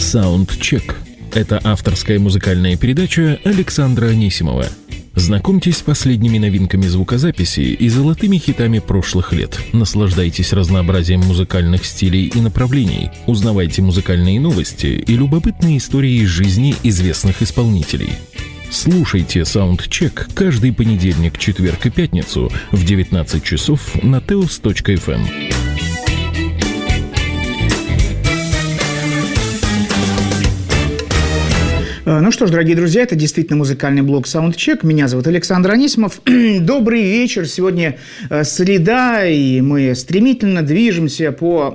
Саундчек. Это авторская музыкальная передача Александра Анисимова. Знакомьтесь с последними новинками звукозаписи и золотыми хитами прошлых лет. Наслаждайтесь разнообразием музыкальных стилей и направлений. Узнавайте музыкальные новости и любопытные истории из жизни известных исполнителей. Слушайте Саундчек каждый понедельник, четверг и пятницу в 19 часов на teos.fm. Ну что ж, дорогие друзья, это действительно музыкальный блог Саундчек. Меня зовут Александр Анисимов. Добрый вечер. Сегодня среда, и мы стремительно движемся по,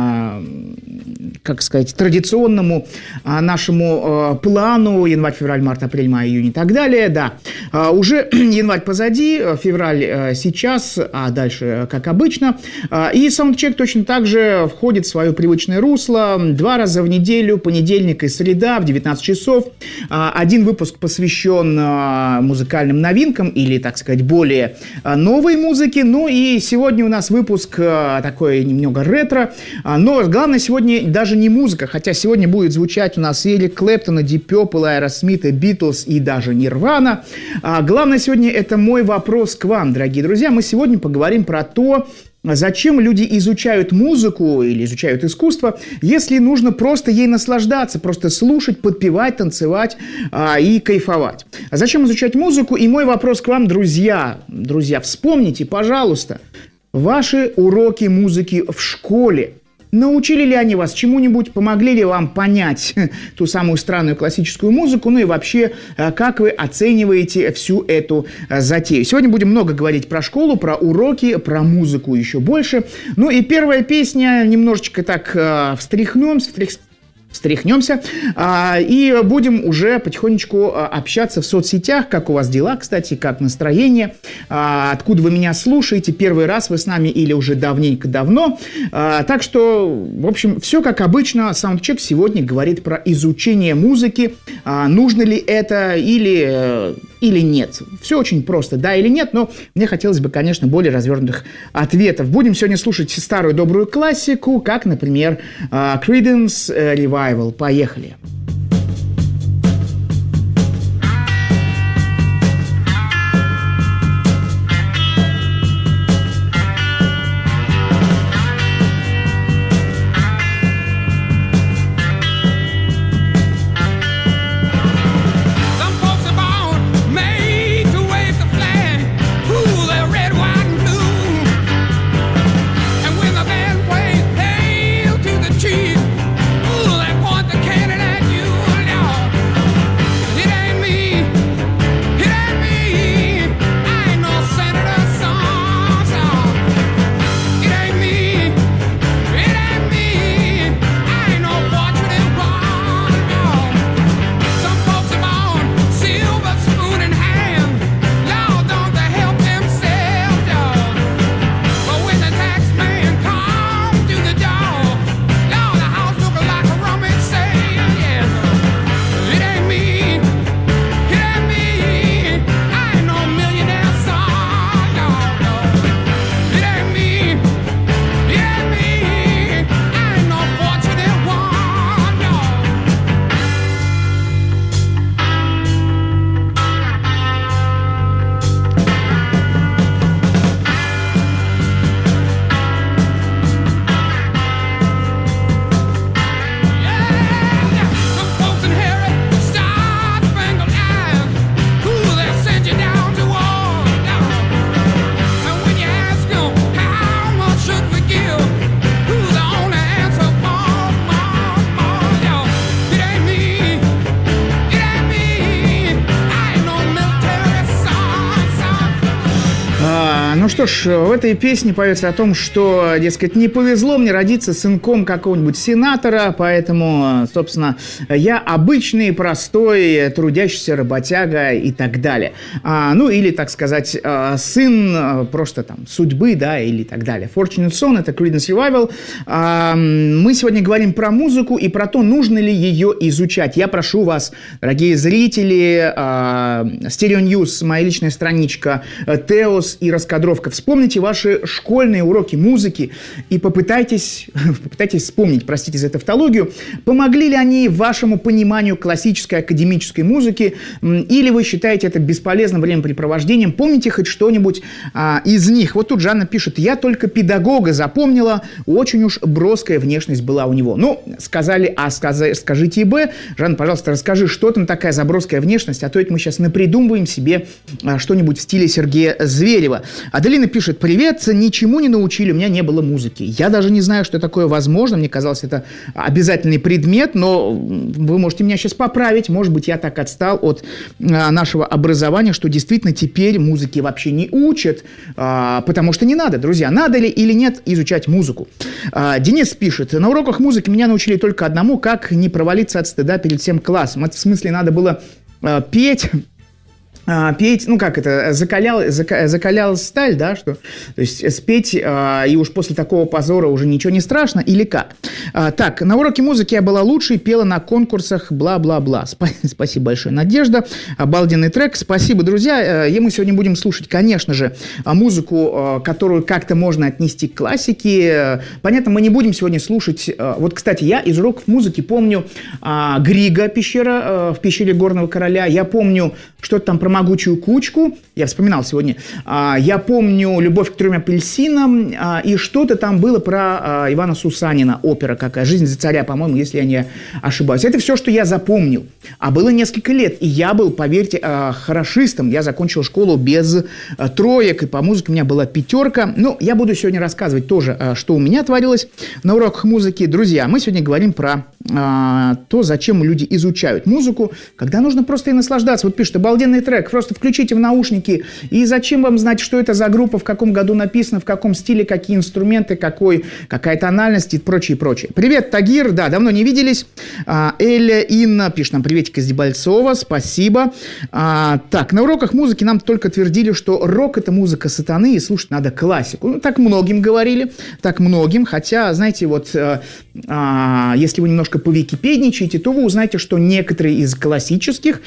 традиционному нашему плану. Январь, февраль, март, апрель, май, июнь и так далее. Да, уже январь позади, февраль сейчас, а дальше как обычно. И Саундчек точно так же входит в свое привычное русло. 2 раза в неделю, понедельник и среда в 19 часов. Один выпуск посвящен музыкальным новинкам или, так сказать, более новой музыке. Ну и сегодня у нас выпуск такой немного ретро. Но главное сегодня даже не музыка, хотя сегодня будет звучать у нас и Эрик Клэптон, и Deep Purple, Аэросмит, и Битлз, и даже Нирвана. Главное сегодня это мой вопрос к вам, дорогие друзья. Мы сегодня поговорим про то, зачем люди изучают музыку или изучают искусство, если нужно просто ей наслаждаться, просто слушать, подпевать, танцевать и кайфовать. А зачем изучать музыку? И мой вопрос к вам, друзья, вспомните, пожалуйста, ваши уроки музыки в школе. Научили ли они вас чему-нибудь, помогли ли вам понять ту самую странную классическую музыку, ну и вообще, как вы оцениваете всю эту затею. Сегодня будем много говорить про школу, про уроки, про музыку еще больше. Ну и первая песня, немножечко так встряхнемся и будем уже потихонечку общаться в соцсетях. Как у вас дела, кстати, как настроение, откуда вы меня слушаете, первый раз вы с нами или уже давненько давно. Так что, в общем, все как обычно. Саундчек сегодня говорит про изучение музыки. Нужно ли это или нет? Все очень просто, да или нет, но мне хотелось бы, конечно, более развернутых ответов. Будем сегодня слушать старую добрую классику, как, например, Creedence Revival. Поехали! Ну что ж, в этой песне поется о том, что, дескать, не повезло мне родиться сынком какого-нибудь сенатора, поэтому, собственно, я обычный, простой, трудящийся работяга и так далее. Ну, или, так сказать, сын просто там судьбы, да, или так далее. Fortunate Son — это Creedence Revival. Мы сегодня говорим про музыку и про то, нужно ли ее изучать. Я прошу вас, дорогие зрители, Stereo News, моя личная страничка, Teos и раскадровка подготовка. Вспомните ваши школьные уроки музыки и попытайтесь вспомнить, простите за тавтологию, помогли ли они вашему пониманию классической академической музыки, или вы считаете это бесполезным времяпрепровождением. Помните хоть что-нибудь из них? Вот тут Жанна пишет: я только педагога запомнила, очень уж броская внешность была у него. Ну, сказали А, скажите и Б. Жанна, пожалуйста, расскажи, что там такая за броская внешность, а то это мы сейчас напридумываем себе что-нибудь в стиле Сергея Зверева. Аделина пишет: привет, ничему не научили, у меня не было музыки. Я даже не знаю, что такое возможно, мне казалось, это обязательный предмет, но вы можете меня сейчас поправить, может быть, я так отстал от нашего образования, что действительно теперь музыки вообще не учат, потому что не надо, друзья, надо ли или нет изучать музыку. Денис пишет: на уроках музыки меня научили только одному, как не провалиться от стыда перед всем классом. Это в смысле надо было петь, ну как это, закалял сталь, да, что, то есть спеть, и уж после такого позора уже ничего не страшно, или как? Так, на уроке музыки я была лучшей, пела на конкурсах, бла-бла-бла. Спасибо большое, Надежда, обалденный трек, спасибо, друзья, и мы сегодня будем слушать, конечно же, музыку, которую как-то можно отнести к классике. Понятно, мы не будем сегодня слушать, вот, кстати, я из уроков музыки помню Грига пещера, в пещере Горного Короля, я помню что-то там про «Могучую кучку», я вспоминал сегодня, я помню «Любовь к 3 апельсинам», и что-то там было про Ивана Сусанина, опера какая, «Жизнь за царя», по-моему, если я не ошибаюсь. Это все, что я запомнил. А было несколько лет, и я был, поверьте, хорошистом, я закончил школу без троек, и по музыке у меня была 5. Ну, я буду сегодня рассказывать тоже, что у меня творилось на уроках музыки. Друзья, мы сегодня говорим про то, зачем люди изучают музыку, когда нужно просто и наслаждаться. Вот пишет: обалденный трек, просто включите в наушники, и зачем вам знать, что это за группа, в каком году написано, в каком стиле, какие инструменты, какая тональность и прочее, прочее. Привет, Тагир, да, давно не виделись. Эля Инна пишет нам: приветик из Дебальцова, спасибо. Так, на уроках музыки нам только твердили, что рок – это музыка сатаны, и слушать надо классику. Ну, так многим говорили, так многим, хотя, знаете, вот если вы немножко повикипедничаете, то вы узнаете, что некоторые из классических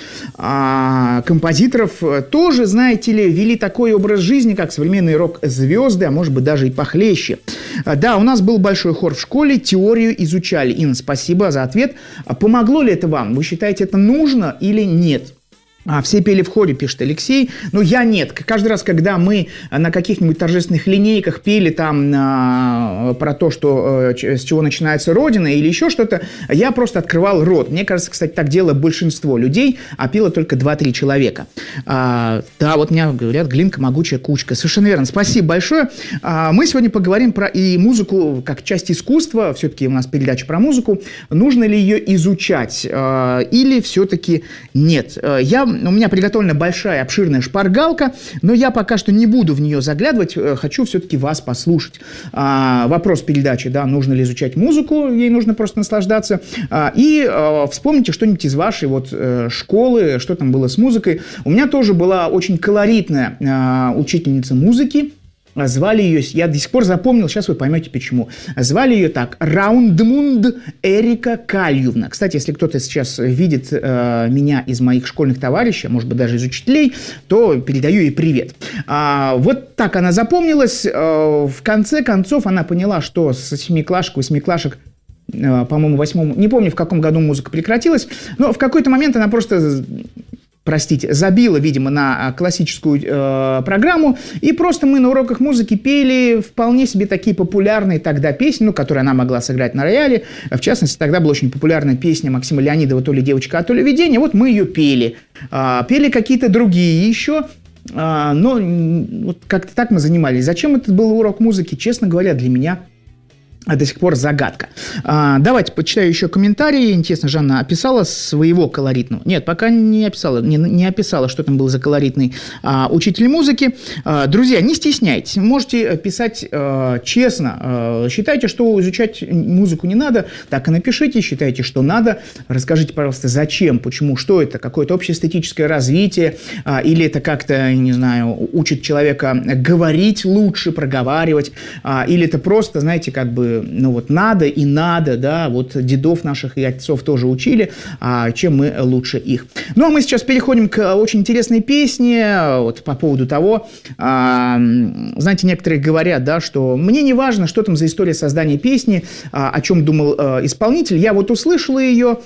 композиторов тоже, знаете ли, вели такой образ жизни, как современные рок-звезды, а может быть даже и похлеще. Да, у нас был большой хор в школе, теорию изучали. Инна, спасибо за ответ. Помогло ли это вам? Вы считаете, это нужно или нет? Все пели в хоре, пишет Алексей. Но я нет. Каждый раз, когда мы на каких-нибудь торжественных линейках пели там про то, что, с чего начинается Родина или еще что-то, я просто открывал рот. Мне кажется, кстати, так делало большинство людей, а пело только 2-3 человека. Да, вот мне говорят: Глинка, могучая кучка. Совершенно верно. Спасибо большое. Мы сегодня поговорим про и музыку как часть искусства. Все-таки у нас передача про музыку. Нужно ли ее изучать или все-таки нет? У меня приготовлена большая, обширная шпаргалка, но я пока что не буду в нее заглядывать, хочу все-таки вас послушать. Вопрос передачи, да, нужно ли изучать музыку, ей нужно просто наслаждаться. И вспомните что-нибудь из вашей вот школы, что там было с музыкой. У меня тоже была очень колоритная учительница музыки. Звали ее, я до сих пор запомнил, сейчас вы поймете почему. Звали ее так: Раундмунд Эрика Кальювна. Кстати, если кто-то сейчас видит меня из моих школьных товарищей, может быть, даже из учителей, то передаю ей привет. Вот так она запомнилась. В конце концов она поняла, что с 8-клашек, по-моему, 8, не помню, в каком году музыка прекратилась, но в какой-то момент она просто... забила, видимо, на классическую программу, и просто мы на уроках музыки пели вполне себе такие популярные тогда песни, которые она могла сыграть на рояле. В частности, тогда была очень популярная песня Максима Леонидова «То ли девочка, а то ли видение». Вот мы ее пели. Пели какие-то другие еще, но вот как-то так мы занимались. Зачем это был урок музыки, честно говоря, для меня до сих пор загадка. Давайте почитаю еще комментарии. Интересно, Жанна описала своего колоритного? Нет, пока не описала, не описала, что там был за колоритный учитель музыки. Друзья, не стесняйтесь, можете писать честно. Считаете, что изучать музыку не надо, так и напишите. Считаете, что надо, расскажите, пожалуйста, зачем, почему, что это, какое-то общеэстетическое развитие, или это как-то, не знаю, учит человека говорить лучше, проговаривать, или это просто, знаете, как бы бы, надо и надо, да, дедов наших и отцов тоже учили, чем мы лучше их. Ну, а мы сейчас переходим к очень интересной песне, по поводу того, знаете, некоторые говорят, да, что мне не важно, что там за история создания песни, о чем думал исполнитель, я услышал ее,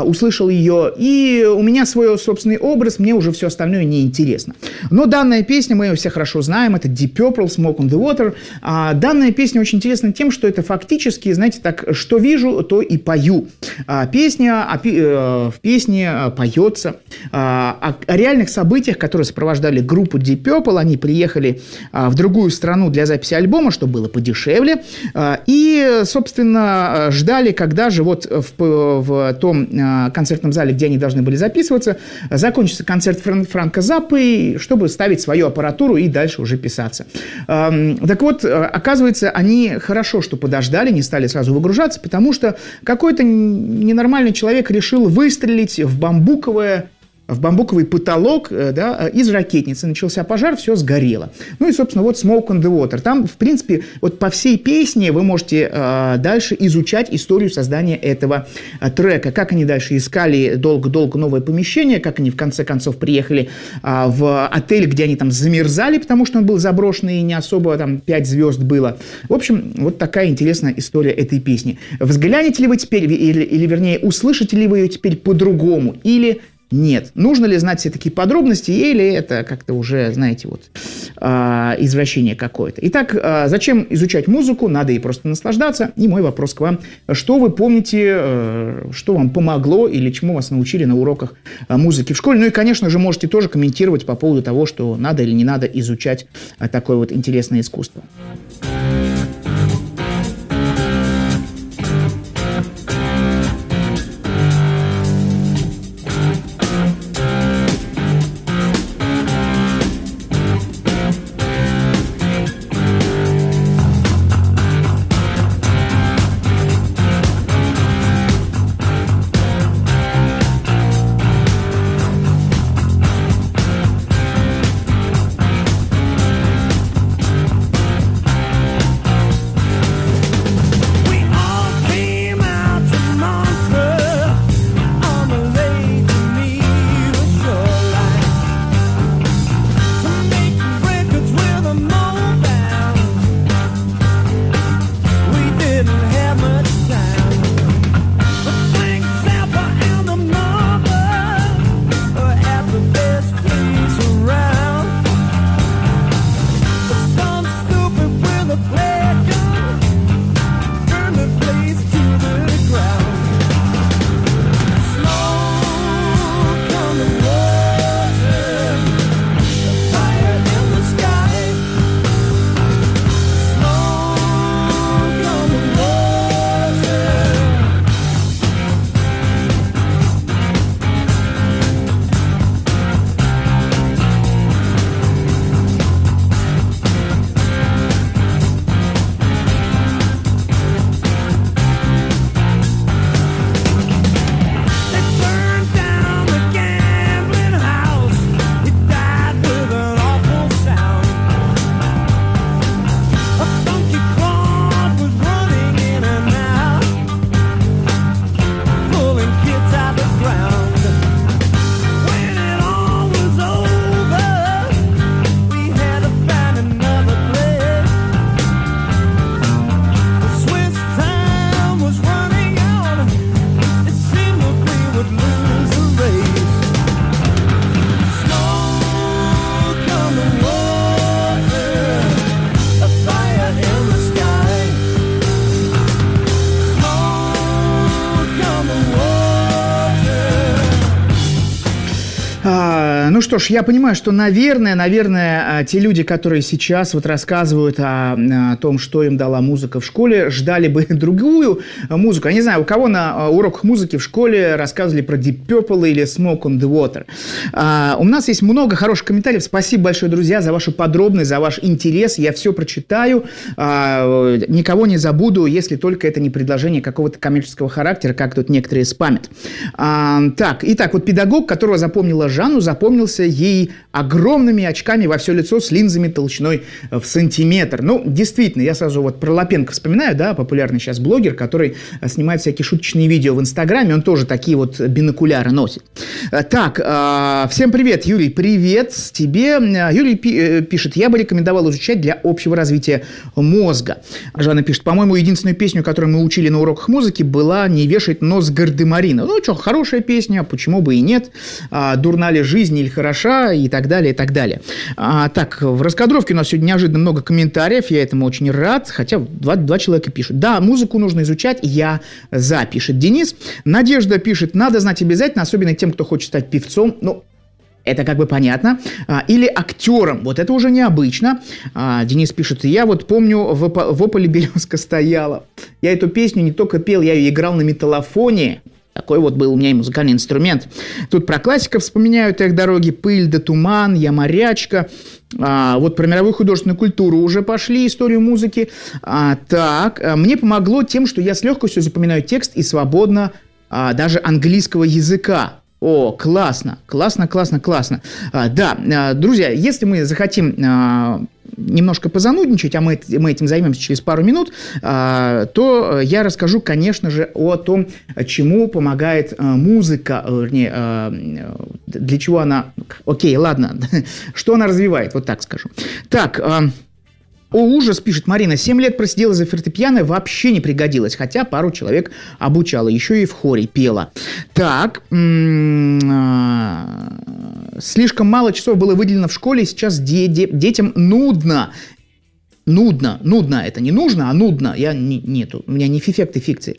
и у меня свой собственный образ, мне уже все остальное не интересно. Но данная песня, мы ее все хорошо знаем, это Deep Purple, Smoke on the Water. Данная песня очень интересна тем, что это фактически, знаете, так, что вижу, то и пою. В песне поется о реальных событиях, которые сопровождали группу Deep Purple. Они приехали в другую страну для записи альбома, что было подешевле, и, собственно, ждали, когда же в том концертном зале, где они должны были записываться, закончится концерт Фрэнка Заппы, чтобы ставить свою аппаратуру и дальше уже писаться. Так вот, оказывается, они хорошо, что подождали, не стали сразу выгружаться, потому что какой-то ненормальный человек решил выстрелить в бамбуковый потолок, да, из ракетницы. Начался пожар, все сгорело. Ну и, собственно, Smoke on the Water. Там, в принципе, по всей песне вы можете дальше изучать историю создания этого трека. Как они дальше искали долго-долго новое помещение, как они в конце концов приехали в отель, где они там замерзали, потому что он был заброшенный и не особо там 5 звезд было. В общем, такая интересная история этой песни. Взглянете ли вы теперь, или вернее, услышите ли вы ее теперь по-другому, или нет. Нужно ли знать все такие подробности, или это как-то уже, знаете, извращение какое-то. Итак, зачем изучать музыку? Надо ей просто наслаждаться. И мой вопрос к вам. Что вы помните, что вам помогло или чему вас научили на уроках музыки в школе? Ну и, конечно же, можете тоже комментировать по поводу того, что надо или не надо изучать такое интересное искусство. Ну что ж, я понимаю, что, наверное, те люди, которые сейчас рассказывают о том, что им дала музыка в школе, ждали бы другую музыку. Я не знаю, у кого на уроках музыки в школе рассказывали про Deep Purple или Smoke on the Water. У нас есть много хороших комментариев. Спасибо большое, друзья, за вашу подробность, за ваш интерес. Я все прочитаю. Никого не забуду, если только это не предложение какого-то коммерческого характера, как тут некоторые спамят. Итак, педагог, которого запомнила Жанну, запомнила кланялся ей огромными очками во все лицо с линзами толщиной в сантиметр. Ну, действительно, я сразу вот про Лапенко вспоминаю, да, популярный сейчас блогер, который снимает всякие шуточные видео в Инстаграме, он тоже такие вот бинокуляры носит. Так, всем привет, Юрий, привет тебе. Юрий пишет, я бы рекомендовал изучать для общего развития мозга. Жанна пишет, по-моему, единственную песню, которую мы учили на уроках музыки, была «Не вешать нос гардемарина». Ну, что, хорошая песня, почему бы и нет. Дурна ли жизнь или хороша, и так далее, и так далее. Так, в раскадровке у нас сегодня неожиданно много комментариев, я этому очень рад, хотя два человека пишут. Да, музыку нужно изучать, я за, пишет Денис. Надежда пишет, надо знать обязательно, особенно тем, кто хочет стать певцом. Ну, это как бы понятно. Или актером. Вот это уже необычно. Денис пишет, я вот помню, в «Ополе березка стояла». Я эту песню не только пел, я ее играл на металлофоне. Такой вот был у меня и музыкальный инструмент. Тут про классиков вспоминают «Эх, дороги, пыль да туман», «Я морячка». Вот про мировую художественную культуру уже пошли, историю музыки. Так, мне помогло тем, что я с легкостью запоминаю текст и свободно даже английского языка. О, классно, классно, классно, классно. Да, друзья, если мы захотим немножко позанудничать, а мы этим займемся через пару минут, то я расскажу, конечно же, о том, чему помогает музыка, вернее, для чего она... Окей, ладно, что она развивает, вот так скажу. Так... О, ужас, пишет Марина, 7 лет просидела за фортепиано, вообще не пригодилась, хотя пару человек обучала, еще и в хоре пела. Так, слишком мало часов было выделено в школе, сейчас детям нудно. Нудно, это не нужно, а нудно. Нету, у меня не эффекты фикции.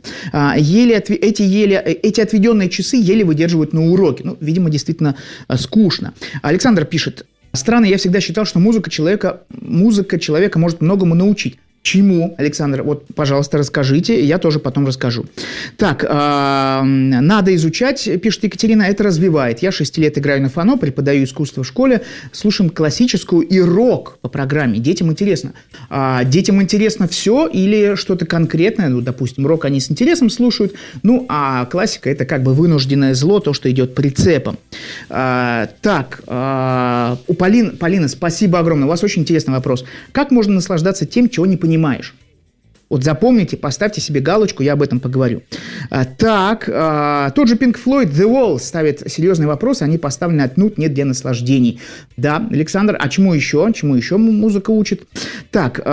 Эти отведенные часы еле выдерживают на уроке. Ну, видимо, действительно скучно. Александр пишет, странно, я всегда считал, что музыка человека может многому научить. Чему, Александр? Вот, пожалуйста, расскажите, я тоже потом расскажу. Так, надо изучать, пишет Екатерина, это развивает. Я 6 лет играю на фано, преподаю искусство в школе, слушаем классическую и рок по программе. Детям интересно. Детям интересно все или что-то конкретное? Ну, допустим, рок они с интересом слушают, ну, а классика – это как бы вынужденное зло, то, что идет прицепом. Так, у Полина, спасибо огромное. У вас очень интересный вопрос. Как можно наслаждаться тем, чего не понимаешь? Вот запомните, поставьте себе галочку, я об этом поговорю. Так, тот же Pink Floyd, The Wall ставит серьезные вопросы, они поставлены отнюдь не для наслаждений. Да, Александр, а чему еще? Чему еще музыка учит? Так,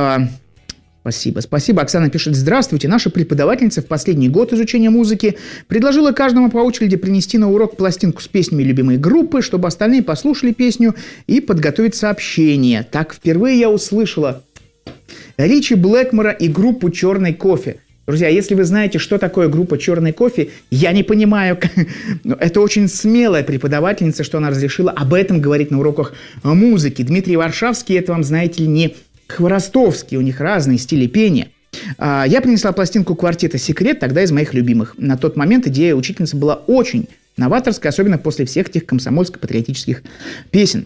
Спасибо. Оксана пишет, здравствуйте. Наша преподавательница в последний год изучения музыки предложила каждому по очереди принести на урок пластинку с песнями любимой группы, чтобы остальные послушали песню и подготовить сообщение. Так, впервые я услышала Ричи Блэкмора и группу «Черный кофе». Друзья, если вы знаете, что такое группа «Черный кофе», я не понимаю. Это очень смелая преподавательница, что она разрешила об этом говорить на уроках музыки. Дмитрий Варшавский, это вам, знаете ли, не Хворостовский, у них разные стили пения. Я принесла пластинку квартета «Секрет», тогда из моих любимых. На тот момент идея учительницы была очень новаторская, особенно после всех этих комсомольско-патриотических песен.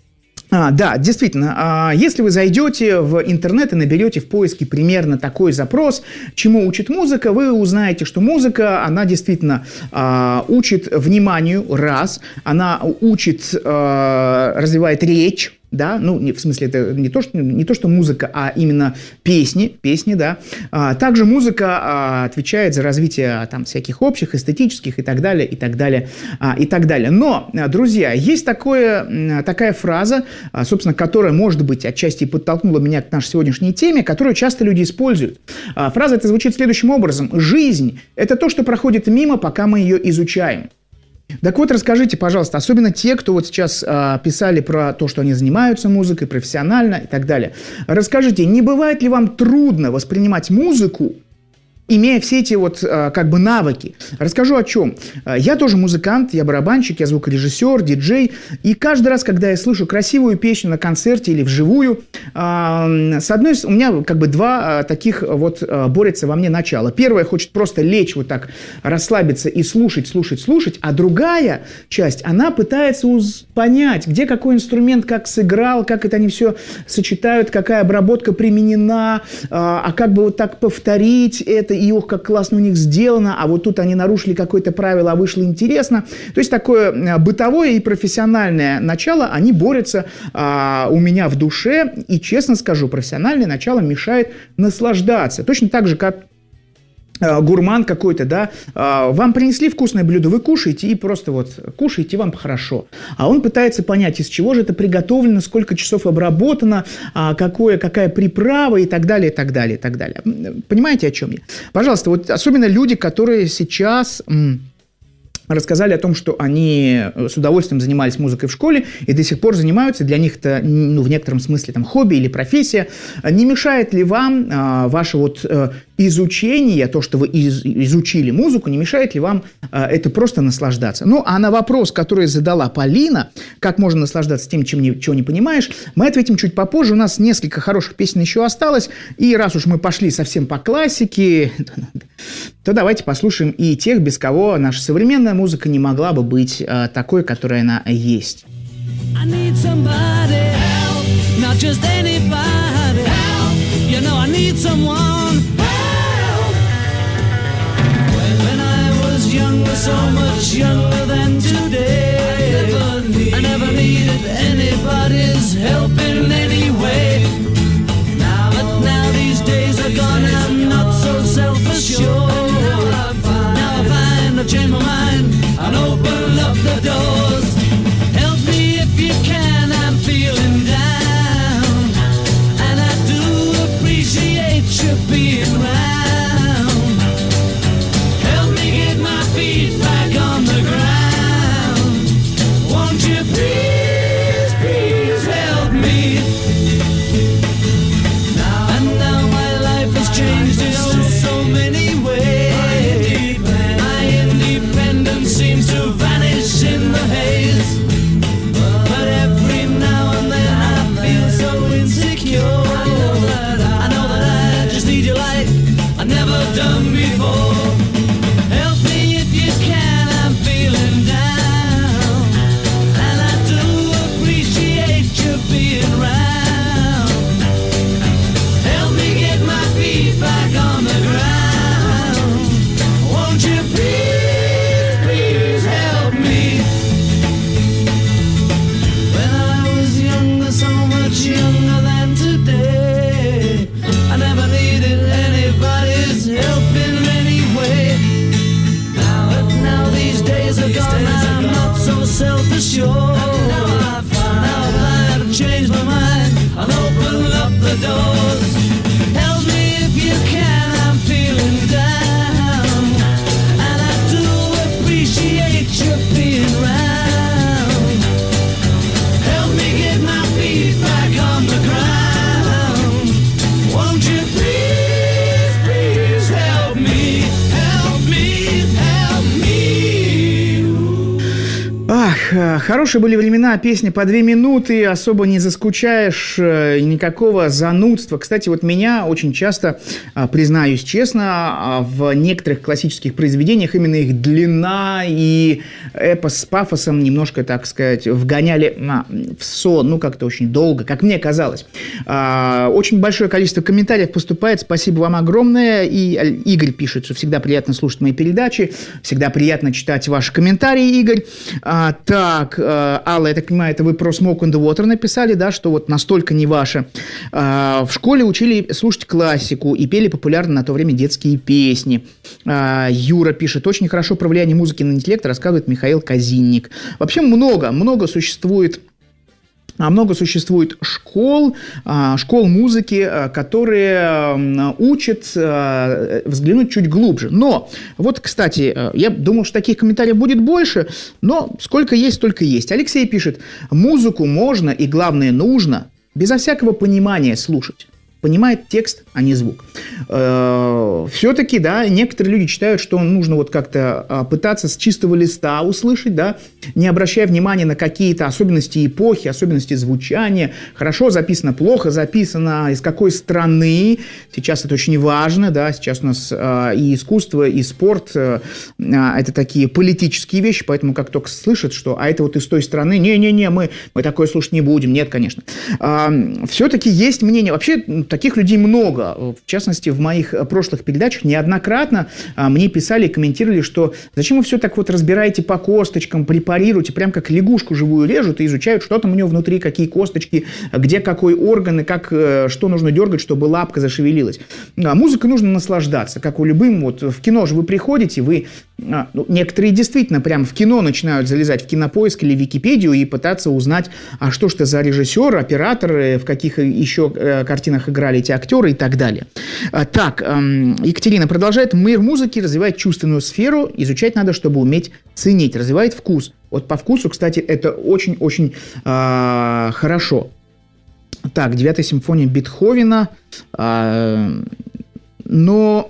Да, действительно, если вы зайдете в интернет и наберете в поиске примерно такой запрос, чему учит музыка, вы узнаете, что музыка, она действительно учит вниманию, раз, она учит, развивает речь, да, ну, в смысле, это не то, что музыка, а именно песни, да. Также музыка отвечает за развитие там всяких общих, эстетических и так далее, и так далее, и так далее. Но, друзья, есть такая фраза, собственно, которая, может быть, отчасти подтолкнула меня к нашей сегодняшней теме, которую часто люди используют. Фраза эта звучит следующим образом. «Жизнь – это то, что проходит мимо, пока мы ее изучаем». Так вот, расскажите, пожалуйста, особенно те, кто вот сейчас писали про то, что они занимаются музыкой профессионально и так далее. Расскажите, не бывает ли вам трудно воспринимать музыку, имея все эти вот как бы навыки? Расскажу о чем. Я тоже музыкант, я барабанщик, я звукорежиссер, диджей. И каждый раз, когда я слышу красивую песню на концерте или вживую, у меня как бы два таких вот борются во мне начала. Первое хочет просто лечь вот так, расслабиться и слушать, а другая часть, она пытается понять, где какой инструмент как сыграл, как это они все сочетают, какая обработка применена, а как бы вот так повторить это и ох, как классно у них сделано, а вот тут они нарушили какое-то правило, а вышло интересно. То есть такое бытовое и профессиональное начало, они борются у меня в душе, и, честно скажу, профессиональное начало мешает наслаждаться. Точно так же, как гурман какой-то, да, вам принесли вкусное блюдо, вы кушаете и просто вот кушаете, вам хорошо. А он пытается понять, из чего же это приготовлено, сколько часов обработано, какая приправа и так далее, и так далее, и так далее. Понимаете, о чем я? Пожалуйста, вот особенно люди, которые сейчас рассказали о том, что они с удовольствием занимались музыкой в школе и до сих пор занимаются. Для них это, в некотором смысле, там, хобби или профессия. Не мешает ли вам ваше вот изучение, то, что вы изучили музыку, не мешает ли вам это просто наслаждаться? Ну, а на вопрос, который задала Полина, как можно наслаждаться тем, чего не понимаешь, мы ответим чуть попозже. У нас несколько хороших песен еще осталось. И раз уж мы пошли совсем по классике, то давайте послушаем и тех, без кого наша современная музыка не могла бы быть такой, которой она есть. I need somebody help, not just anybody help. You know I need someone help. When I was younger, so much younger than today, I never needed anybody's help in any way. But now these days are gone, I'm not so self-assured. I've changed my mind and opened up the doors. Help me if you can, I'm feeling down, and I do appreciate you being around. Help me get my feet back on the ground. Won't you please, please help me? And now my life has changed in so many ways. Seems to vanish in the haze, but every now and then I feel so insecure. I know that I just need you like I've never done before. Help me if you can, I'm feeling down, and I do appreciate you being around. Help me get my feet back on the ground. Won't you please? Younger than today, I never needed anybody's help in any way. But now these days are gone, I'm not so self-assured. Now I've changed my mind, I'll open up the doors. Help me if you can, I'm feeling down, and I do appreciate you being around. Help me get my feet back on the ground. Won't you please, please help me, help me, help me. Ах, хорошие были времена, песня по 2 минуты, особо не заскучаешь, никакого занудства. Кстати, вот меня очень часто, признаюсь честно, в некоторых классических произведениях именно их длина и эпос с пафосом немножко, так сказать, вгоняли в сон, ну, как-то очень долго, как мне казалось. Очень большое количество комментариев поступает, спасибо вам огромное. И Игорь пишет, что всегда приятно слушать мои передачи, всегда приятно читать ваши комментарии, Игорь. Так, Алла, я так понимаю, это вы про Smoke on the Water написали, да, что вот настолько не ваше. В школе учили слушать классику и пели популярно на то время детские песни. Юра пишет, очень хорошо про влияние музыки на интеллект рассказывает Михаил Казинник. Вообще много существует школ музыки, которые учат взглянуть чуть глубже. Но, вот, кстати, я думал, что таких комментариев будет больше, но сколько есть, столько есть. Алексей пишет, музыку можно и, главное, нужно безо всякого понимания слушать. Понимает текст, а не звук. Все-таки, да, некоторые люди считают, что нужно вот как-то пытаться с чистого листа услышать, да, не обращая внимания на какие-то особенности эпохи, особенности звучания. Хорошо записано, плохо записано, из какой страны. Сейчас это очень важно, да, сейчас у нас и искусство, и спорт это такие политические вещи, поэтому как только слышат, что а это вот из той страны, не-не-не, мы такое слушать не будем. Нет, конечно. Все-таки есть мнение, вообще таких людей много. В частности, в моих прошлых передачах неоднократно мне писали и комментировали, что зачем вы все так вот разбираете по косточкам, препарируете, прям как лягушку живую режут и изучают, что там у него внутри, какие косточки, где какой орган и как, что нужно дергать, чтобы лапка зашевелилась. Музыкой нужно наслаждаться, как у любым. Вот в кино же вы приходите, вы... некоторые действительно прям в кино начинают залезать в Кинопоиск или в Википедию и пытаться узнать, а что ж это за режиссер, оператор, в каких еще картинах играли эти актеры и так далее. Так, Екатерина продолжает. Мир музыки развивает чувственную сферу, изучать надо, чтобы уметь ценить, развивает вкус. Вот по вкусу, кстати, это очень-очень хорошо. Так, 9-я симфония Бетховена, но...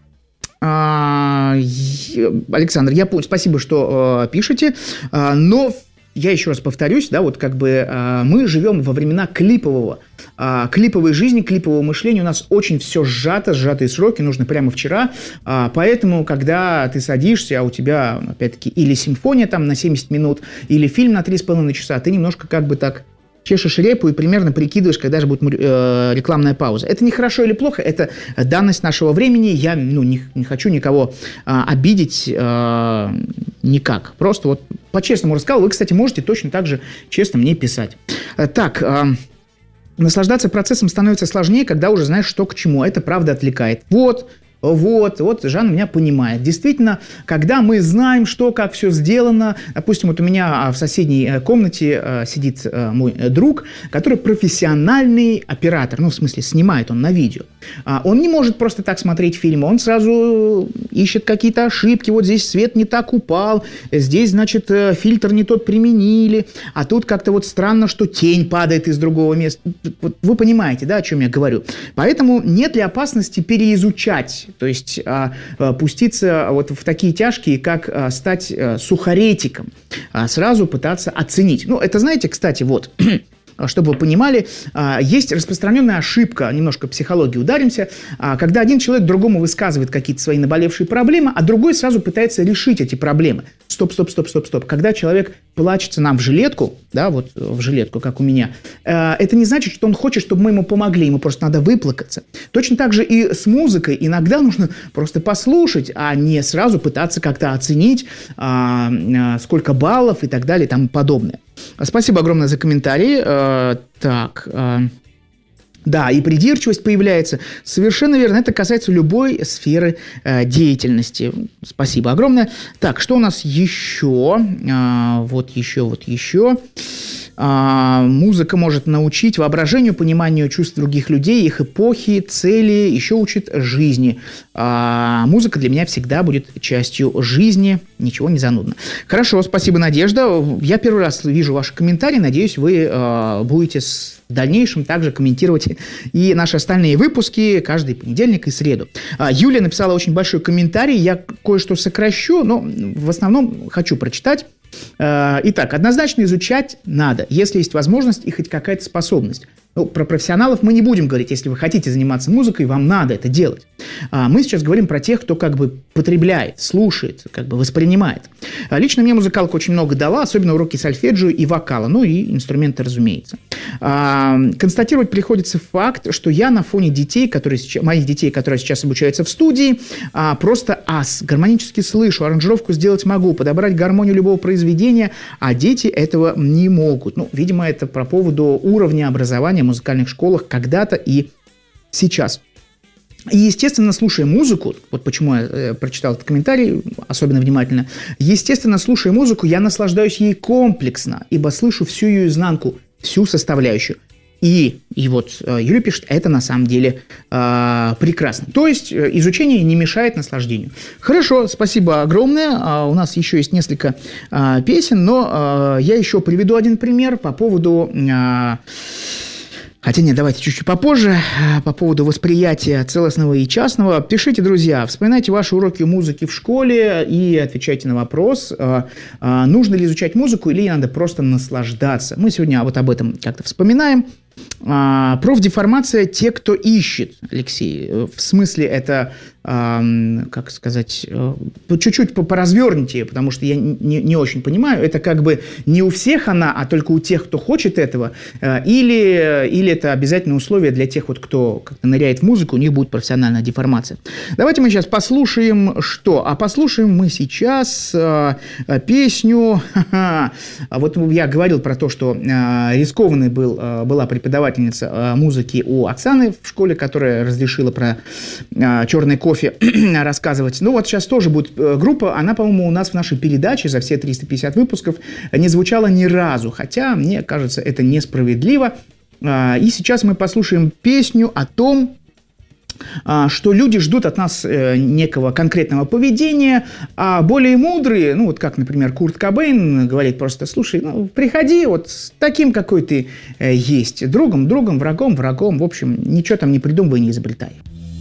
Александр, я понял, спасибо, что пишете, но я еще раз повторюсь, да, вот как бы мы живем во времена клиповой жизни, клипового мышления, у нас очень все сжатые сроки, нужно прямо вчера, поэтому, когда ты садишься, а у тебя, опять-таки, или симфония там на 70 минут, или фильм на 3,5 часа, ты немножко как бы так... чешешь репу и примерно прикидываешь, когда же будет рекламная пауза. Это не хорошо или плохо, это данность нашего времени. Я не хочу никого обидеть никак. Просто вот по-честному рассказал. Вы, кстати, можете точно так же честно мне писать. Так, наслаждаться процессом становится сложнее, когда уже знаешь, что к чему. Это правда отвлекает. Вот, Жанна меня понимает. Действительно, когда мы знаем, что, как все сделано, допустим, вот у меня в соседней комнате сидит мой друг, который профессиональный оператор, в смысле, снимает он на видео. Он не может просто так смотреть фильмы, он сразу ищет какие-то ошибки, вот здесь свет не так упал, здесь, значит, фильтр не тот применили, а тут как-то вот странно, что тень падает из другого места. Вот вы понимаете, да, о чем я говорю? Поэтому нет ли опасности переизучать, то есть пуститься вот в такие тяжкие, как стать сухаретиком, сразу пытаться оценить. Это, знаете, кстати, вот... Чтобы вы понимали, есть распространенная ошибка, немножко психологии ударимся, когда один человек другому высказывает какие-то свои наболевшие проблемы, а другой сразу пытается решить эти проблемы. Стоп. Когда человек плачется нам в жилетку, да, вот в жилетку, как у меня, это не значит, что он хочет, чтобы мы ему помогли, ему просто надо выплакаться. Точно так же и с музыкой. Иногда нужно просто послушать, а не сразу пытаться как-то оценить, сколько баллов и так далее и тому подобное. Спасибо огромное за комментарии. Да, и придирчивость появляется. Совершенно верно. Это касается любой сферы деятельности. Спасибо огромное. Так, что у нас еще? Вот еще. Музыка может научить воображению, пониманию чувств других людей, их эпохи, цели, еще учит жизни. Музыка для меня всегда будет частью жизни. Ничего не занудно. Хорошо, спасибо, Надежда. Я первый раз вижу ваши комментарии. Надеюсь, вы будете в дальнейшем также комментировать и наши остальные выпуски каждый понедельник и среду. Юлия написала очень большой комментарий. Я кое-что сокращу, но в основном хочу прочитать. Итак, однозначно изучать надо, если есть возможность и хоть какая-то способность. Про профессионалов мы не будем говорить. Если вы хотите заниматься музыкой, вам надо это делать. Мы сейчас говорим про тех, кто как бы потребляет, слушает, как бы воспринимает. Лично мне музыкалка очень много дала, особенно уроки сольфеджио и вокала, и инструменты, разумеется. Констатировать приходится факт, что я на фоне моих детей, которые сейчас обучаются в студии, просто ас. Гармонически слышу, аранжировку сделать могу, подобрать гармонию любого произведения, а дети этого не могут. Видимо, это по поводу уровня образования в музыкальных школах когда-то и сейчас. И, естественно, слушая музыку, вот почему я прочитал этот комментарий особенно внимательно, естественно, слушая музыку, я наслаждаюсь ей комплексно, ибо слышу всю ее изнанку, всю составляющую. И вот Юля пишет, это на самом деле прекрасно. То есть изучение не мешает наслаждению. Хорошо, спасибо огромное. У нас еще есть несколько песен, но я еще приведу один пример по поводу... Хотя нет, давайте чуть-чуть попозже. По поводу восприятия целостного и частного. Пишите, друзья, вспоминайте ваши уроки музыки в школе и отвечайте на вопрос, нужно ли изучать музыку или надо просто наслаждаться. Мы сегодня вот об этом как-то вспоминаем. Профдеформация – те, кто ищет, Алексей. В смысле, это как сказать, чуть-чуть поразвернутее, потому что я не очень понимаю, это как бы не у всех она, а только у тех, кто хочет этого, или это обязательное условие для тех, вот, кто как-то ныряет в музыку, у них будет профессиональная деформация. Давайте мы сейчас послушаем что? А послушаем мы сейчас песню, вот я говорил про то, что рискованной была преподавательница музыки у Оксаны в школе, которая разрешила про черный кофе рассказывать. Ну вот сейчас тоже будет группа, она, по-моему, у нас в нашей передаче за все 350 выпусков не звучала ни разу, хотя, мне кажется, это несправедливо. И сейчас мы послушаем песню о том, что люди ждут от нас некого конкретного поведения, а более мудрые, ну вот как, например, Курт Кобейн говорит просто: слушай, ну, приходи вот с таким, какой ты есть, другом, врагом, в общем, ничего там не придумывай, не изобретай.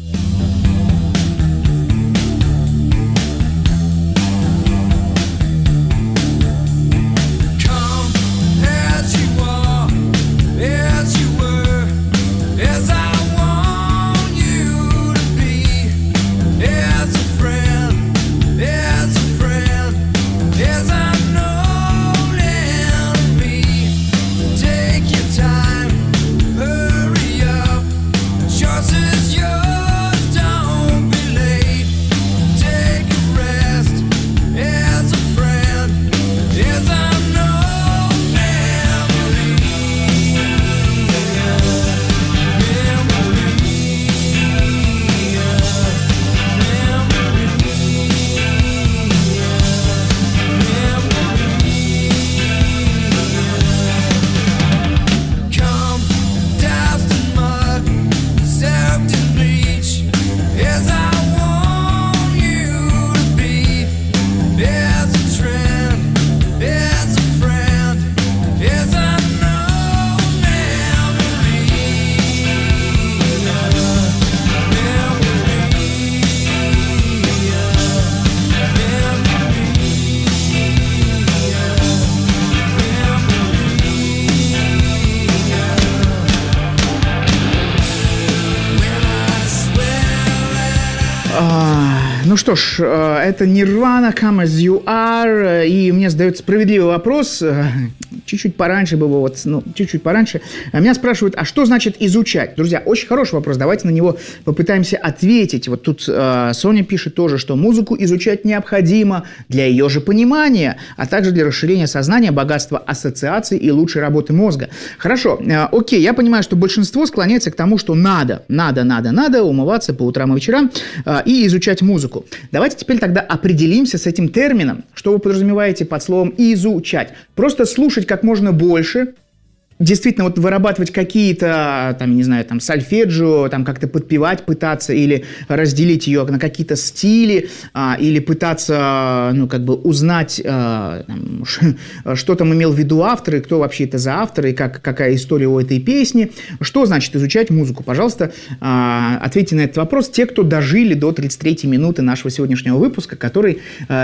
Ну что ж, это Nirvana, Come As You Are, и мне задают справедливый вопрос, чуть-чуть пораньше бы его, чуть-чуть пораньше. Меня спрашивают, а что значит изучать? Друзья, очень хороший вопрос, давайте на него попытаемся ответить. Вот тут Соня пишет тоже, что музыку изучать необходимо для ее же понимания, а также для расширения сознания, богатства ассоциаций и лучшей работы мозга. Хорошо, окей, я понимаю, что большинство склоняется к тому, что надо умываться по утрам и вечерам и изучать музыку. Давайте теперь тогда определимся с этим термином, что вы подразумеваете под словом «изучать». Просто слушать как можно больше, действительно вот вырабатывать какие-то, там, не знаю, там, сольфеджио, там, как-то подпевать пытаться или разделить ее на какие-то стили, или пытаться, ну, как бы узнать, там, что там имел в виду автор, и кто вообще это за автор, и какая история у этой песни. Что значит изучать музыку? Пожалуйста, ответьте на этот вопрос те, кто дожили до 33-й минуты нашего сегодняшнего выпуска, который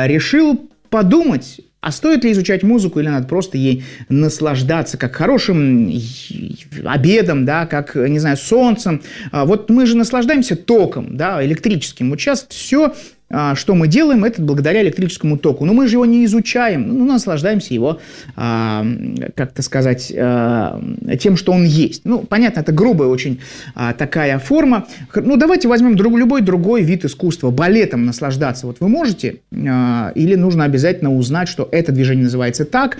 решил подумать, а стоит ли изучать музыку, или надо просто ей наслаждаться, как хорошим обедом, да, как, не знаю, солнцем. Вот мы же наслаждаемся током, да, электрическим. Вот сейчас все, что мы делаем, это благодаря электрическому току. Но мы же его не изучаем, ну, наслаждаемся его, как-то сказать, тем, что он есть. Ну, понятно, это грубая очень такая форма. Ну, давайте возьмем любой другой вид искусства. Балетом наслаждаться. Вот вы можете? Или нужно обязательно узнать, что это движение называется так,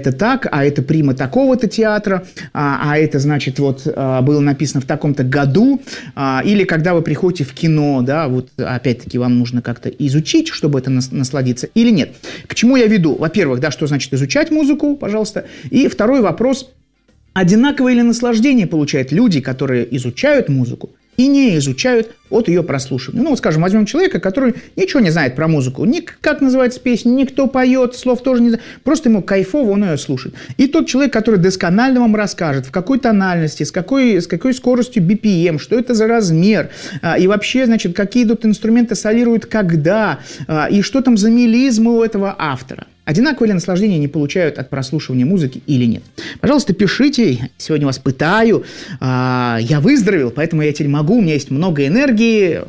а это прима такого-то театра, а это, значит, вот было написано в таком-то году. Или когда вы приходите в кино, да, вот опять-таки вам нужно как-то изучить, чтобы это насладиться, или нет. К чему я веду? Во-первых, да, что значит изучать музыку, пожалуйста. И второй вопрос. Одинаковое ли наслаждение получают люди, которые изучают музыку и не изучают от ее прослушивания? Ну, вот, скажем, возьмем человека, который ничего не знает про музыку, ни как называется песня, ни кто поет, слов тоже не знает, просто ему кайфово, он ее слушает. И тот человек, который досконально вам расскажет, в какой тональности, с какой скоростью BPM, что это за размер, и вообще, значит, какие тут инструменты солируют когда, и что там за мелизмы у этого автора. Одинаковое ли наслаждение они получают от прослушивания музыки или нет? Пожалуйста, пишите. Сегодня вас пытаю. Я выздоровел, поэтому я теперь могу. У меня есть много энергии.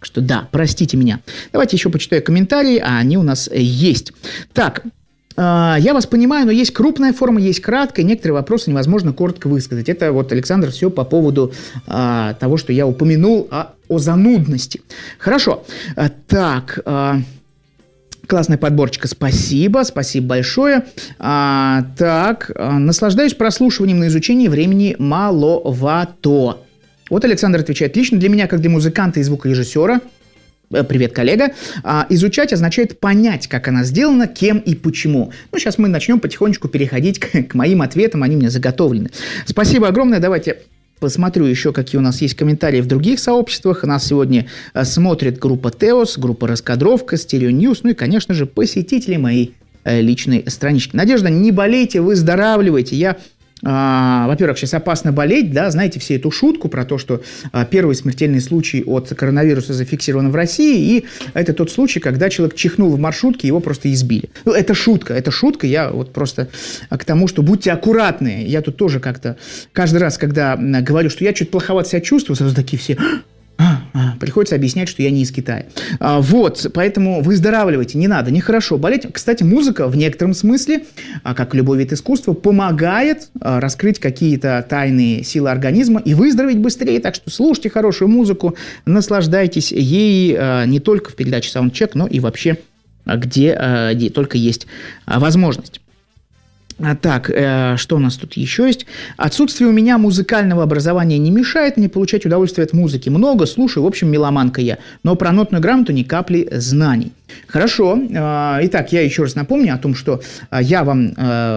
Что да, простите меня. Давайте еще почитаю комментарии, а они у нас есть. Так, я вас понимаю, но есть крупная форма, есть краткая, некоторые вопросы невозможно коротко высказать. Это вот, Александр, все по поводу того, что я упомянул о занудности. Хорошо. Так, классная подборочка, спасибо большое. Так, наслаждаюсь прослушиванием на изучении, времени маловато. Вот Александр отвечает: лично для меня, как для музыканта и звукорежиссера, привет, коллега, изучать означает понять, как она сделана, кем и почему. Ну, сейчас мы начнем потихонечку переходить к моим ответам, они у меня заготовлены. Спасибо огромное, давайте посмотрю еще, какие у нас есть комментарии в других сообществах. Нас сегодня смотрит группа Теос, группа Раскадровка, Стерео Ньюс, ну и, конечно же, посетители моей личной странички. Надежда, не болейте, выздоравливайте. Во-первых, сейчас опасно болеть, да, знаете все эту шутку про то, что первый смертельный случай от коронавируса зафиксирован в России, и это тот случай, когда человек чихнул в маршрутке, его просто избили. Ну, это шутка, я вот просто к тому, что будьте аккуратны. Я тут тоже как-то каждый раз, когда говорю, что я чуть плоховато себя чувствую, сразу такие все... Приходится объяснять, что я не из Китая. Вот, поэтому выздоравливайте, не надо, нехорошо болеть. Кстати, музыка в некотором смысле, как любой вид искусства, помогает раскрыть какие-то тайные силы организма и выздороветь быстрее. Так что слушайте хорошую музыку, наслаждайтесь ей не только в передаче «Саундчек», но и вообще, где только есть возможность. Так, что у нас тут еще есть? Отсутствие у меня музыкального образования не мешает мне получать удовольствие от музыки. Много слушаю, в общем, меломанка я. Но про нотную грамоту ни капли знаний. Хорошо. Итак, я еще раз напомню о том, что я вам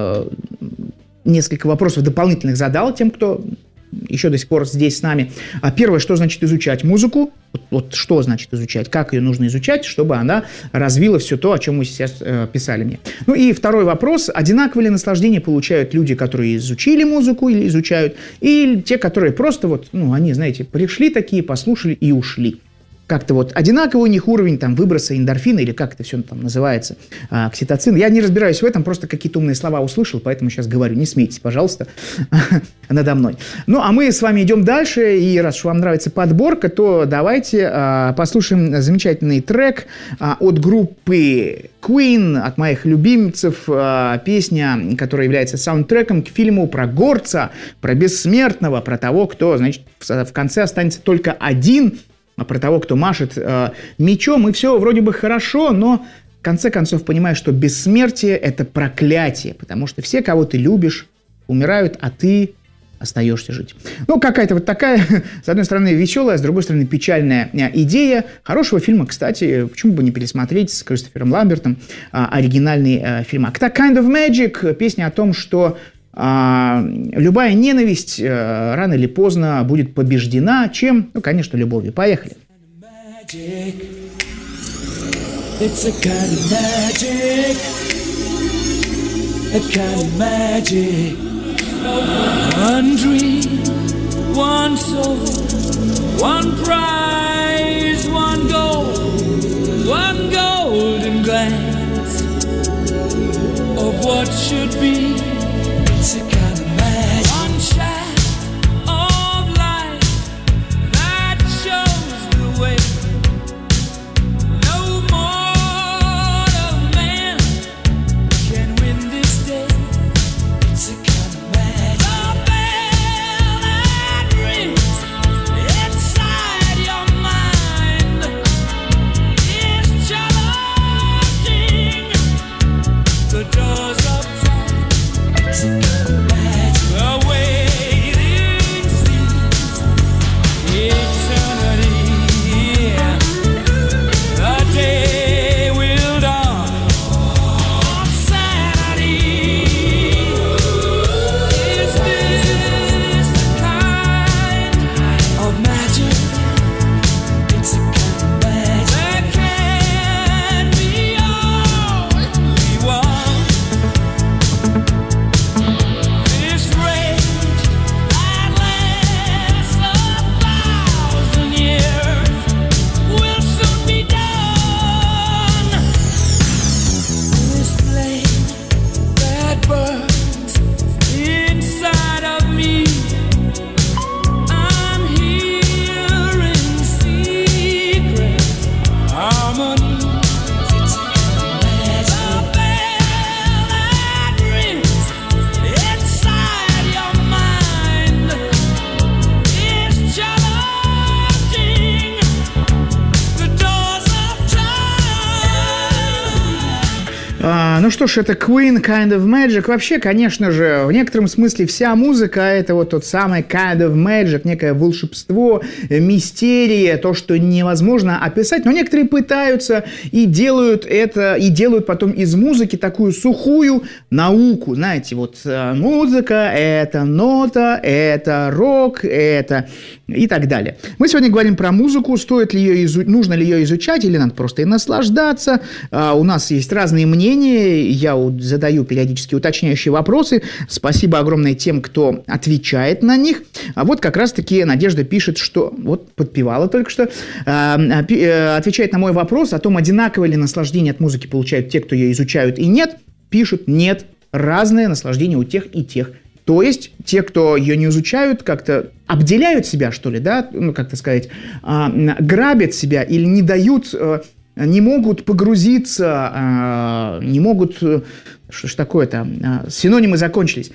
несколько вопросов дополнительных задал тем, кто еще до сих пор здесь с нами. Первое, что значит изучать музыку? Вот что значит изучать? Как ее нужно изучать, чтобы она развила все то, о чем вы сейчас писали мне? Ну и второй вопрос. Одинаково ли наслаждение получают люди, которые изучили музыку или изучают, и те, которые просто вот, ну, они, знаете, пришли такие, послушали и ушли? Как-то вот одинаковый у них уровень там выброса эндорфина, или как это все там называется, окситоцин. Я не разбираюсь в этом, просто какие-то умные слова услышал, поэтому сейчас говорю. Не смейтесь, пожалуйста, надо мной. Ну, а мы с вами идем дальше, и раз уж вам нравится подборка, то давайте послушаем замечательный трек от группы Queen, от моих любимцев, песня, которая является саундтреком к фильму про горца, про бессмертного, про того, кто, значит, в конце останется только один, про того, кто машет мечом, и все вроде бы хорошо, но в конце концов понимаешь, что бессмертие – это проклятие, потому что все, кого ты любишь, умирают, а ты остаешься жить. Ну, какая-то вот такая, с одной стороны, веселая, с другой стороны, печальная идея. Хорошего фильма, кстати, почему бы не пересмотреть с Кристофером Ламбертом оригинальный фильм. Так, Kind of Magic, песня о том, что любая ненависть рано или поздно будет побеждена. Чем? Ну, конечно, любовью. Поехали. It's a kind of magic. A kind of magic. One dream, one soul, one prize, one golden glance of what should be. It's a kind of magic. One shaft of light that shows the way. No mortal man can win this day. It's a kind of magic. The bell that rings inside your mind is challenging the doors of time. Ну что ж, это Queen, Kind of Magic. Вообще, конечно же, в некотором смысле вся музыка – это вот тот самый Kind of Magic, некое волшебство, мистерия, то, что невозможно описать. Но некоторые пытаются и делают это, и делают потом из музыки такую сухую науку. Знаете, вот музыка – это нота, это рок, это и так далее. Мы сегодня говорим про музыку, стоит ли ее нужно ли ее изучать, или надо просто и наслаждаться. У нас есть разные мнения, я задаю периодически уточняющие вопросы. Спасибо огромное тем, кто отвечает на них. А вот как раз-таки Надежда пишет, что вот подпевала только что, отвечает на мой вопрос о том, одинаковое ли наслаждение от музыки получают те, кто ее изучают, и нет. Пишут: нет, разное наслаждение у тех и тех. То есть те, кто ее не изучают, как-то обделяют себя, что ли, да, ну, как-то сказать, грабят себя или не дают, не могут погрузиться, не могут... Что ж такое-то? Синонимы закончились.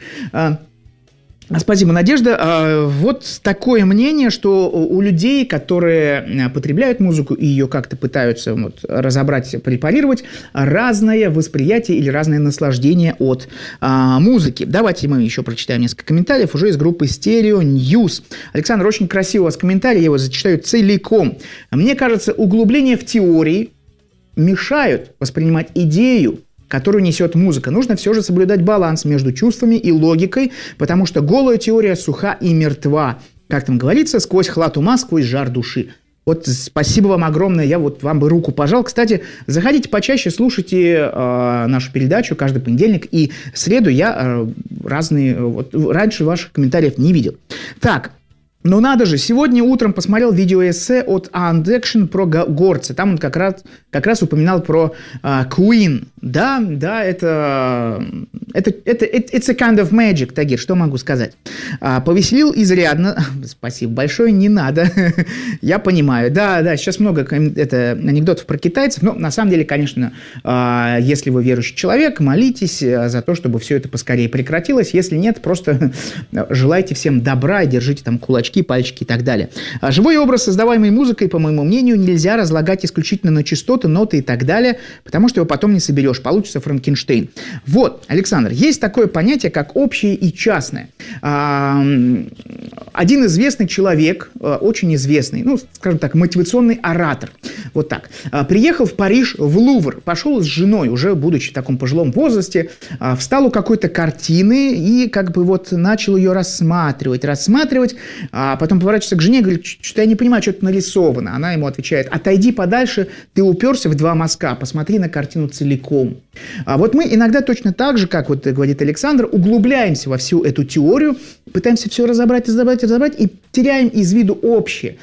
Спасибо, Надежда. Вот такое мнение, что у людей, которые потребляют музыку и ее как-то пытаются вот разобрать, препарировать, разное восприятие или разное наслаждение от музыки. Давайте мы еще прочитаем несколько комментариев уже из группы Stereo News. Александр, очень красивый у вас комментарий, я его зачитаю целиком. Мне кажется, углубления в теории мешают воспринимать идею, которую несет музыка. Нужно все же соблюдать баланс между чувствами и логикой, потому что голая теория суха и мертва. Как там говорится, сквозь хлад ума, сквозь жар души. Вот спасибо вам огромное, я вот вам бы руку пожал. Кстати, заходите почаще, слушайте нашу передачу каждый понедельник и среду. Я раньше ваших комментариев не видел. Так. Но надо же, сегодня утром посмотрел видеоэссе от Андекшн про горцы. Там он как раз упоминал про Queen. Да, это it's a kind of magic, Тагир, что могу сказать. Повеселил изрядно. Спасибо большое, не надо. Я понимаю. Да, сейчас много анекдотов про китайцев, но на самом деле, конечно, если вы верующий человек, молитесь за то, чтобы все это поскорее прекратилось. Если нет, просто желайте всем добра и держите там кулачки, пальчики и так далее. Живой образ, создаваемый музыкой, по моему мнению, нельзя разлагать исключительно на частоты, ноты и так далее, потому что его потом не соберешь. Получится Франкенштейн. Вот, Александр, есть такое понятие, как общее и частное. Один известный человек, очень известный, ну, скажем так, мотивационный оратор, вот так, приехал в Париж в Лувр, пошел с женой, уже будучи в таком пожилом возрасте, встал у какой-то картины и как бы вот начал ее рассматривать, а потом поворачивается к жене и говорит: что-то я не понимаю, что тут нарисовано. Она ему отвечает: отойди подальше, ты уперся в два мазка, посмотри на картину целиком. А вот мы иногда точно так же, как вот говорит Александр, углубляемся во всю эту теорию, пытаемся все разобрать и теряем из виду общее.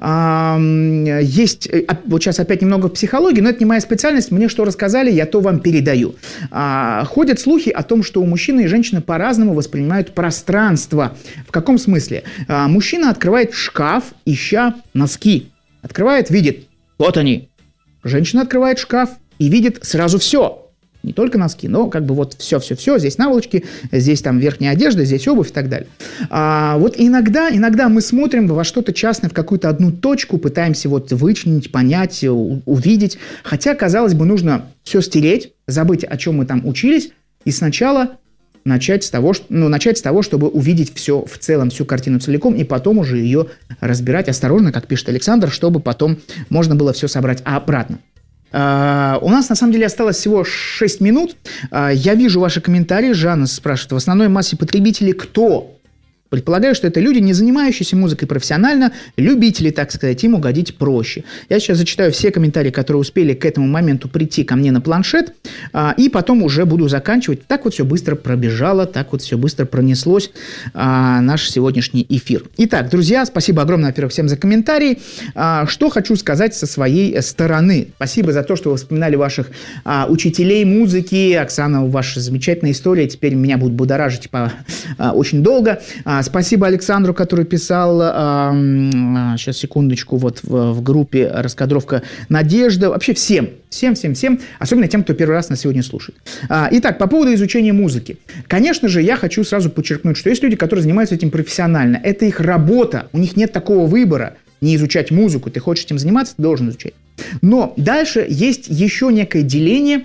Есть, вот сейчас опять немного психологии, но это не моя специальность, мне что рассказали, я то вам передаю. Ходят слухи о том, что у мужчины и женщины по-разному воспринимают пространство. В каком смысле? Мужчина открывает шкаф, ища носки. Открывает, видит, вот они. Женщина открывает шкаф и видит сразу все. Не только носки, но как бы вот все. Здесь наволочки, здесь там верхняя одежда, здесь обувь и так далее. Вот иногда мы смотрим во что-то частное, в какую-то одну точку, пытаемся вот вычленить, понять, увидеть. Хотя, казалось бы, нужно все стереть, забыть, о чем мы там учились, и сначала начать с того, чтобы увидеть все в целом, всю картину целиком, и потом уже ее разбирать осторожно, как пишет Александр, чтобы потом можно было все собрать обратно. У нас, на самом деле, осталось всего 6 минут. Я вижу ваши комментарии. Жанна спрашивает: в основной массе потребителей кто? Предполагаю, что это люди, не занимающиеся музыкой профессионально, любители, так сказать, им угодить проще. Я сейчас зачитаю все комментарии, которые успели к этому моменту прийти ко мне на планшет, и потом уже буду заканчивать. Так вот все быстро пробежало, так вот все быстро пронеслось наш сегодняшний эфир. Итак, друзья, спасибо огромное, во-первых, всем за комментарии. Что хочу сказать со своей стороны. Спасибо за то, что вы вспоминали ваших учителей музыки. Оксана, ваша замечательная история теперь меня будет будоражить очень долго. Спасибо Александру, который писал, сейчас секундочку, вот в группе «Раскадровка Надежда». Вообще всем, особенно тем, кто первый раз нас сегодня слушает. Итак, по поводу изучения музыки. Конечно же, я хочу сразу подчеркнуть, что есть люди, которые занимаются этим профессионально. Это их работа, у них нет такого выбора не изучать музыку. Ты хочешь этим заниматься, ты должен изучать. Но дальше есть еще некое деление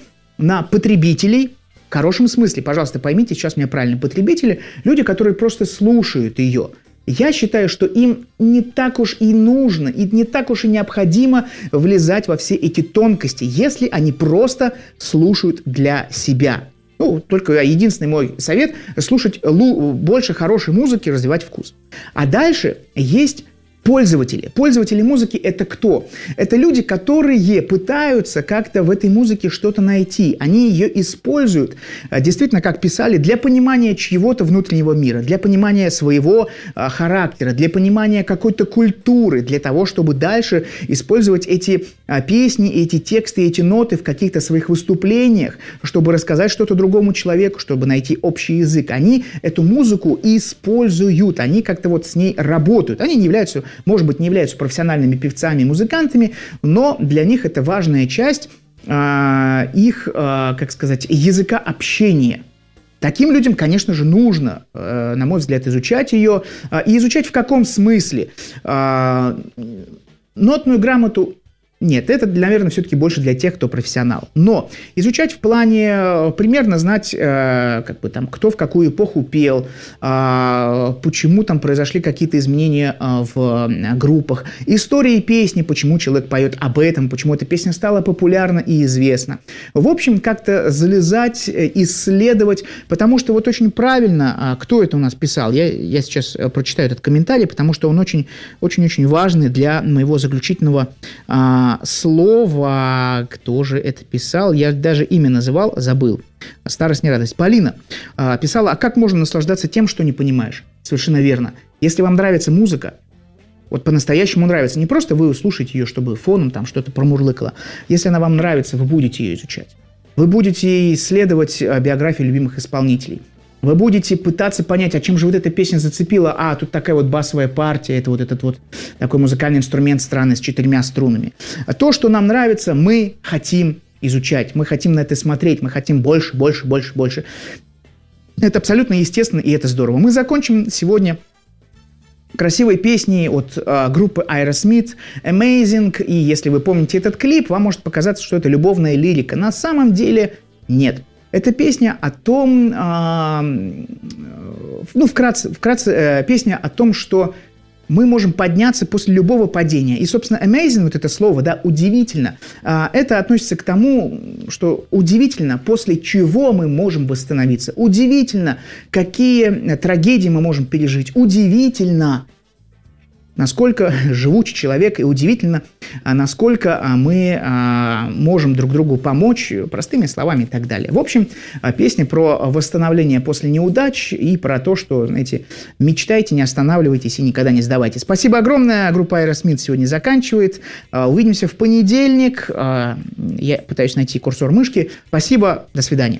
на потребителей, в хорошем смысле, пожалуйста, поймите сейчас меня правильно, потребители, люди, которые просто слушают ее. Я считаю, что им не так уж и нужно, и не так уж и необходимо влезать во все эти тонкости, если они просто слушают для себя. Ну, только единственный мой совет – слушать больше хорошей музыки, развивать вкус. А дальше есть пользователи. Пользователи музыки – это кто? Это люди, которые пытаются как-то в этой музыке что-то найти. Они ее используют, действительно, как писали, для понимания чьего-то внутреннего мира, для понимания своего характера, для понимания какой-то культуры, для того, чтобы дальше использовать эти песни, эти тексты, эти ноты в каких-то своих выступлениях, чтобы рассказать что-то другому человеку, чтобы найти общий язык. Они эту музыку используют, они как-то вот с ней работают. Они не являются, может быть, не являются профессиональными певцами и музыкантами, но для них это важная часть их, как сказать, языка общения. Таким людям, конечно же, нужно, на мой взгляд, изучать ее. И изучать в каком смысле? Нотную грамоту нет, это, наверное, все-таки больше для тех, кто профессионал. Но изучать в плане примерно знать, как бы, там, кто в какую эпоху пел, почему там произошли какие-то изменения в группах, истории песни, почему человек поет об этом, почему эта песня стала популярна и известна. В общем, как-то залезать, исследовать, потому что вот очень правильно, кто это у нас писал, я сейчас прочитаю этот комментарий, потому что он очень-очень важный для моего заключительного слово. Кто же это писал? Я даже имя называл, забыл. Старость не радость. Полина писала: а как можно наслаждаться тем, что не понимаешь? Совершенно верно. Если вам нравится музыка, вот по-настоящему нравится, не просто вы слушаете ее, чтобы фоном там что-то промурлыкало. Если она вам нравится, вы будете ее изучать. Вы будете исследовать биографии любимых исполнителей. Вы будете пытаться понять, а чем же вот эта песня зацепила. Тут такая вот басовая партия, это вот этот вот такой музыкальный инструмент странный с 4 струнами. То, что нам нравится, мы хотим изучать, мы хотим на это смотреть, мы хотим больше. Это абсолютно естественно, и это здорово. Мы закончим сегодня красивой песней от группы Aerosmith «Amazing». И если вы помните этот клип, вам может показаться, что это любовная лирика. На самом деле нет. Это песня о том, вкратце песня о том, что мы можем подняться после любого падения. И, собственно, amazing, вот это слово, да, удивительно, это относится к тому, что удивительно, после чего мы можем восстановиться. Удивительно, какие трагедии мы можем пережить. Удивительно, насколько живучий человек, и удивительно, насколько мы можем друг другу помочь простыми словами и так далее. В общем, песня про восстановление после неудач и про то, что, знаете, мечтайте, не останавливайтесь и никогда не сдавайтесь. Спасибо огромное. Группа Aerosmith сегодня заканчивает. Увидимся в понедельник. Я пытаюсь найти курсор мышки. Спасибо. До свидания.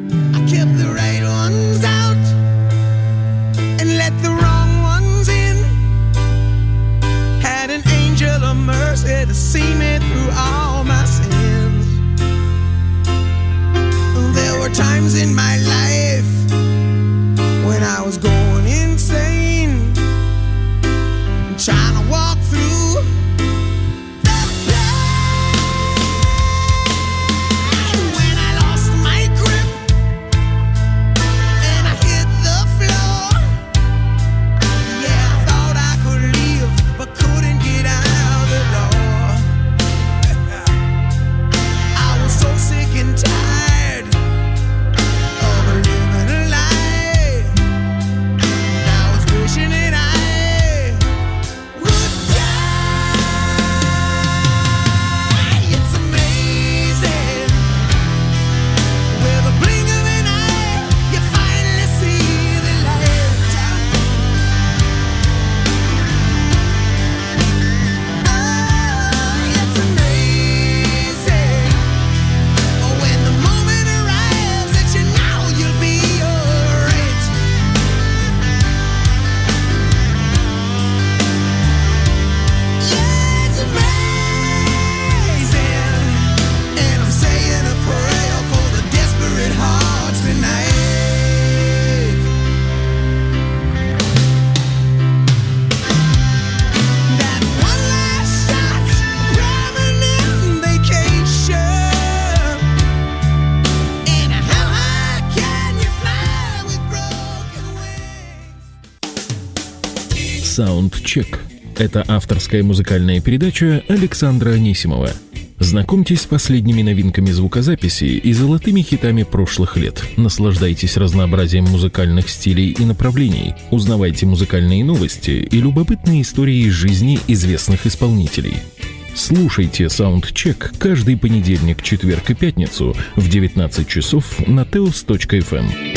To see me through all my sins. There were times in my life when I was going insane, trying to walk through the pain. When I lost my grip and I hit the floor, yeah, I thought I could leave but couldn't get out the door. Саундчек. Это авторская музыкальная передача Александра Анисимова. Знакомьтесь с последними новинками звукозаписи и золотыми хитами прошлых лет. Наслаждайтесь разнообразием музыкальных стилей и направлений. Узнавайте музыкальные новости и любопытные истории из жизни известных исполнителей. Слушайте Саундчек каждый понедельник, четверг и пятницу в 19 часов на teos.fm.